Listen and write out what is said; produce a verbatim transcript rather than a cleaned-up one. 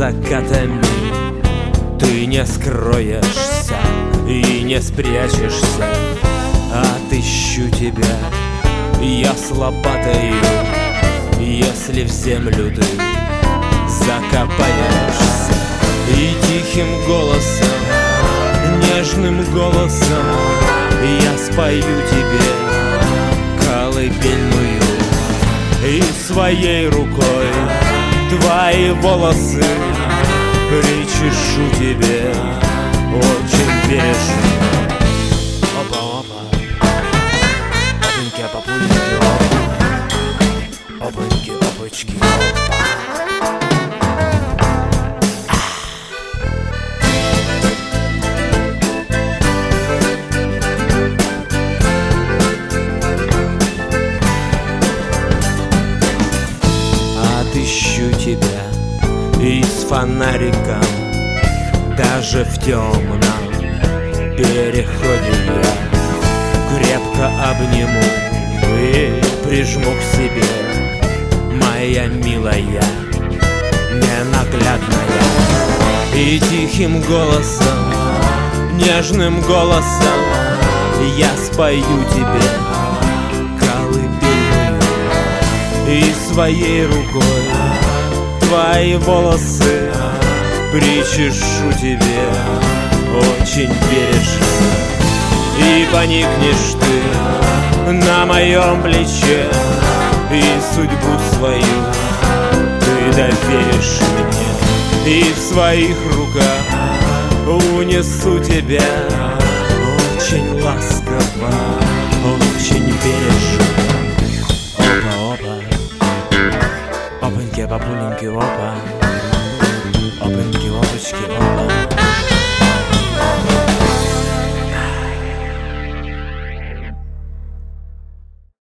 закатами ты не скроешься и не спрячешься. Отыщу тебя я с лопатою, если в землю ты закопаешься. И тихим голосом, нежным голосом я спою тебе колыбельную, и своей рукой твои волосы причешу тебе очень бережно. Опа-опа, опаньки-опапульки, опа, опаньки-опачки, опа. Отыщу тебя и с фонариком даже в темном переходе я крепко обниму и прижму к себе, моя милая, ненаглядная. И тихим голосом, нежным голосом я спою тебе колыбельную, и своей рукой твои волосы причешу тебе очень бережно. И поникнешь ты на моем плече, и судьбу свою ты доверишь мне, и в своих руках унесу тебя очень ласково, очень бережно. Опа-опа, опаньки-папуленьки, опа.